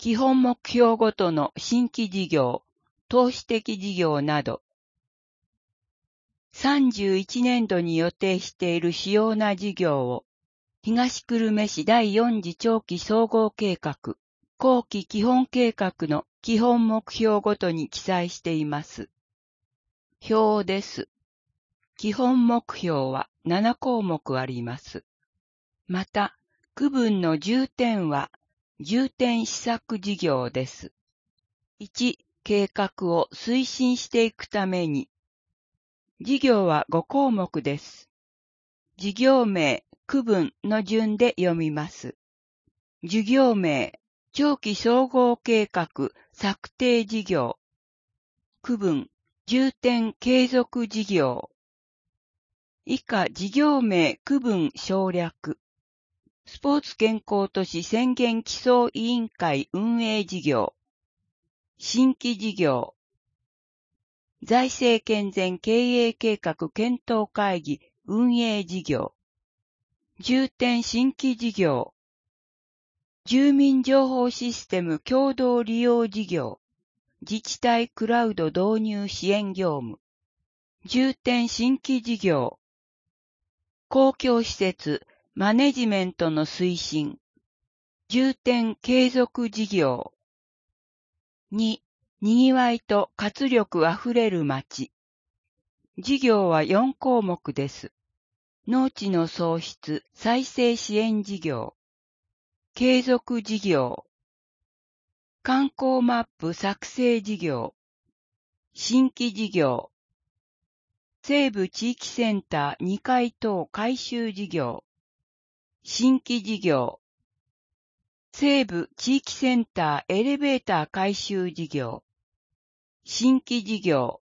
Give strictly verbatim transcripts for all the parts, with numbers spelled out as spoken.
基本目標ごとの新規事業、投資的事業など、さんじゅういちねんどに予定している主要な事業を、東久留米市だいよん次長期総合計画、後期基本計画の基本目標ごとに記載しています。表です。基本目標はななこうもくあります。また、区分の重点は、重点施策事業です。いち、計画を推進していくために、事業はごこうもくです。事業名、区分の順で読みます。事業名、長期総合計画策定事業。区分、重点継続事業。以下事業名区分省略。スポーツ健康都市宣言基礎委員会運営事業。新規事業。財政健全経営計画検討会議運営事業。重点新規事業。住民情報システム共同利用事業。自治体クラウド導入支援業務。重点新規事業。公共施設マネジメントの推進。重点継続事業。に、にぎわいと活力あふれる街。事業はよんこうもくです。農地の創出再生支援事業。継続事業。観光マップ作成事業。新規事業。西部地域センターにかい棟改修事業。新規事業。西部地域センターエレベーター改修事業。新規事業。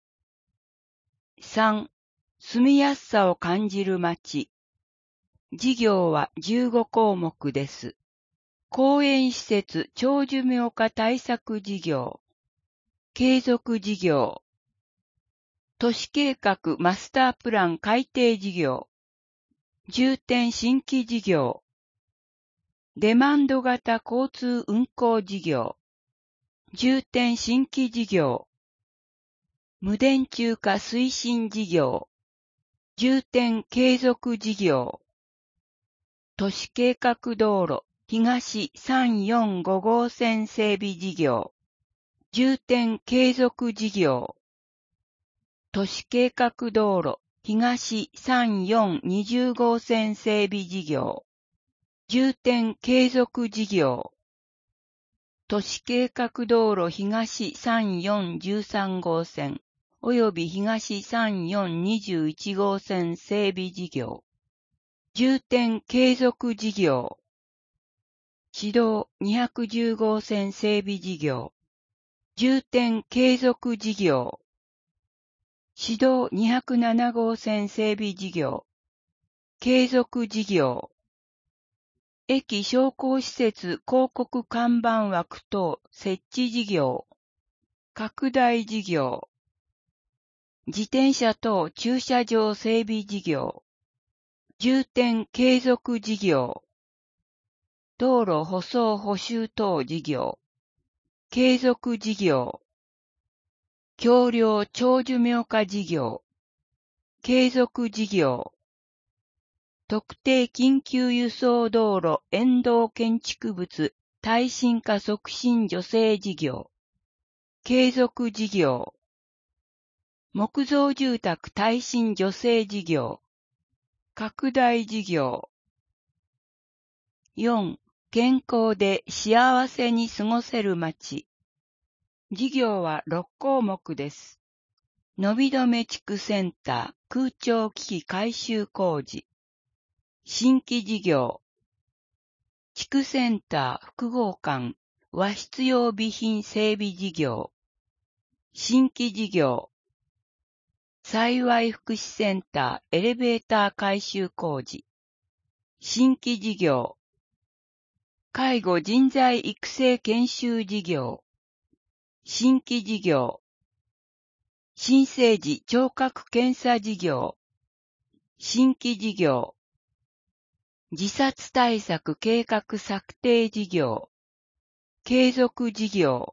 さん、住みやすさを感じる街。事業はじゅうごこうもくです。公園施設長寿命化対策事業。継続事業。都市計画マスタープラン改定事業。重点新規事業。デマンド型交通運行事業。重点新規事業。無電柱化推進事業。重点継続事業。都市計画道路東さんよんご号線整備事業。重点継続事業。都市計画道路東さんよんにじゅう号線整備事業。重点継続事業。都市計画道路東さんよんじゅうさん号線および東さんよんにじゅういち号線整備事業。重点継続事業。市道にひゃくじゅう号線整備事業。重点継続事業。市道にひゃくなな号線整備事業。継続事業。駅商工施設広告看板枠等設置事業。拡大事業。自転車等駐車場整備事業。重点継続事業。道路舗装補修等事業。継続事業。橋梁長寿命化事業。継続事業。特定緊急輸送道路沿道建築物耐震化促進助成事業。継続事業。木造住宅耐震助成事業。拡大事業。よん、健康で幸せに過ごせる街。事業はろっこうもくです。のびどめ地区センター空調機器改修工事。新規事業。地区センター複合館和室用備品整備事業。新規事業。幸い福祉センターエレベーター改修工事。新規事業。介護人材育成研修事業。新規事業。新生児聴覚検査事業。新規事業。自殺対策計画策定事業。 継続事業。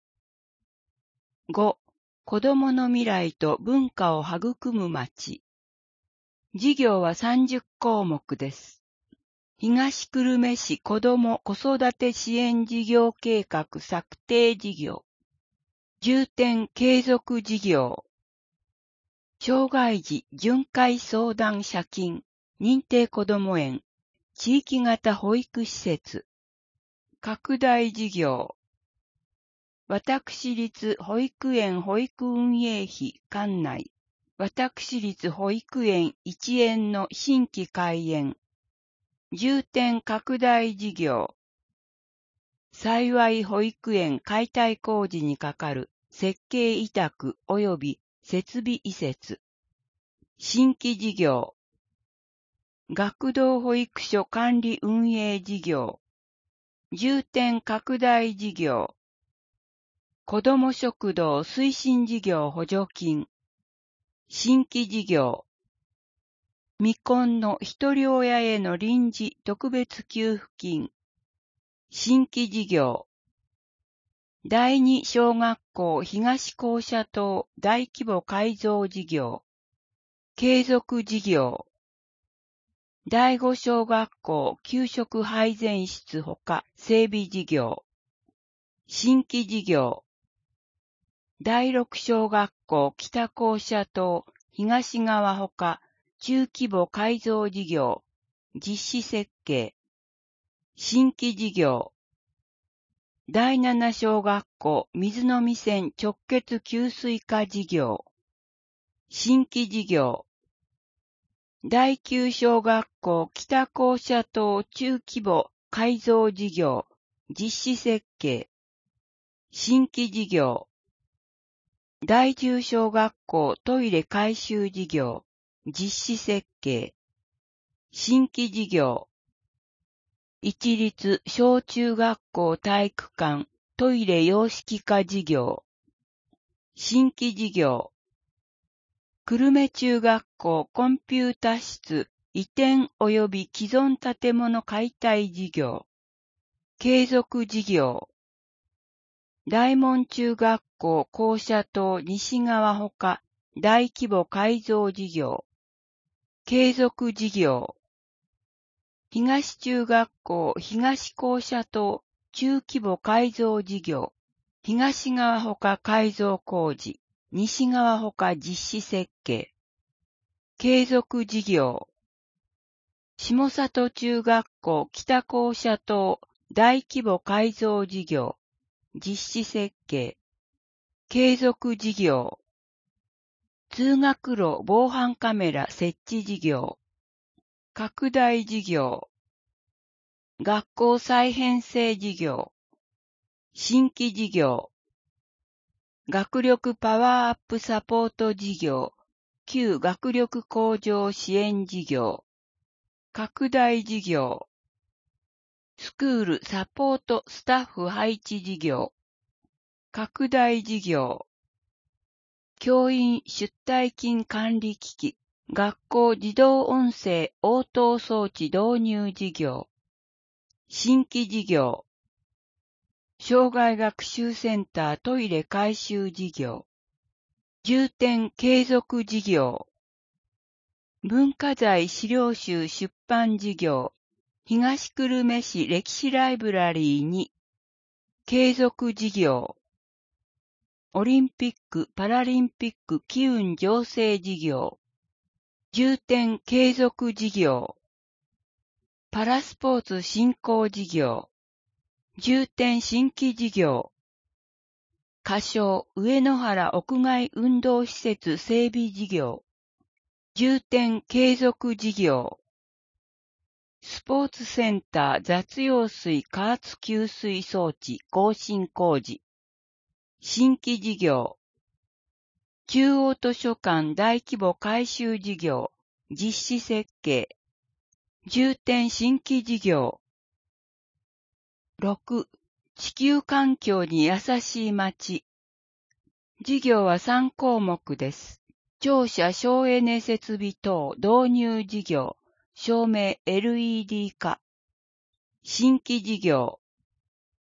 ご、子どもの未来と文化を育む町。事業はさんじゅっこうもくです。東久留米市子ども子育て支援事業計画策定事業。重点継続事業。障害児巡回相談者金、認定こども園、地域型保育施設。拡大事業。私立保育園保育運営費管内。私立保育園一園の新規開園。重点拡大事業。幸い保育園解体工事にかかる設計委託及び設備移設。新規事業。学童保育所管理運営事業。重点拡大事業。子ども食堂推進事業補助金。新規事業。未婚の一人親への臨時特別給付金。新規事業。第二小学校東校舎棟大規模改造事業。継続事業。第五小学校給食配膳室ほか整備事業。新規事業。第六小学校北校舎棟東側ほか中規模改造事業。実施設計。新規事業。第七小学校水飲線直結給水化事業。新規事業。第九小学校北校舎棟中規模改造事業。実施設計。新規事業。第十小学校トイレ改修事業。実施設計。新規事業。一律小中学校体育館トイレ洋式化事業。新規事業。久留米中学校コンピュータ室移転及び既存建物解体事業。継続事業。大門中学校校舎棟西側ほか大規模改造事業。継続事業。東中学校東校舎棟中規模改造事業。東側ほか改造工事。西側ほか実施設計。継続事業。下里中学校北校舎棟大規模改造事業。実施設計。継続事業。通学路防犯カメラ設置事業。拡大事業。学校再編成事業。新規事業。学力パワーアップサポート事業。旧学力向上支援事業。拡大事業。スクールサポートスタッフ配置事業。拡大事業。教員出退勤管理機器。学校自動音声応答装置導入事業。新規事業。障害学習センタートイレ改修事業。重点継続事業。文化財資料集出版事業。東久留米市歴史ライブラリーに。継続事業。オリンピック・パラリンピック機運醸成事業。重点継続事業。パラスポーツ振興事業。重点新規事業。仮称上野原屋外運動施設整備事業。重点継続事業。スポーツセンター雑用水加圧給水装置更新工事。新規事業。中央図書館大規模改修事業。実施設計。重点新規事業。ろく、地球環境に優しい街。事業はさんこうもくです。庁舎省エネ設備等導入事業。照明 エルイーディー 化。新規事業。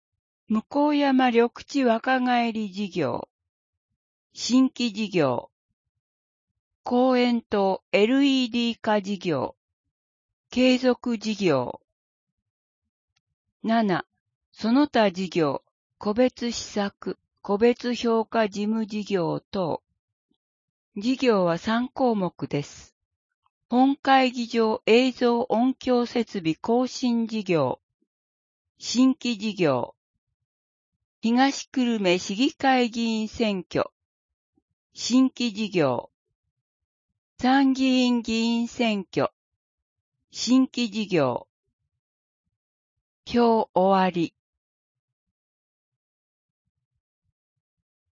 向山緑地若返り事業、新規事業、公園と エルイーディー 化事業、継続事業。なな、その他事業、個別施策、個別評価事務事業等。事業はさん項目です。本会議場映像音響設備更新事業、新規事業、東久留米市議会議員選挙、新規事業、参議院議員選挙、新規事業。表終わり。